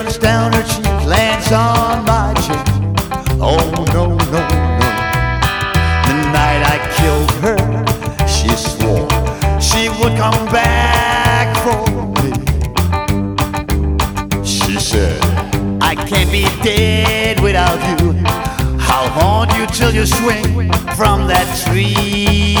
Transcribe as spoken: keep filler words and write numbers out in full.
Down her cheek, lands on my chin. Oh no, no, no. The night I killed her, she swore she would come back for me. She said, I can't be dead without you. I'll haunt you till you swing from that tree.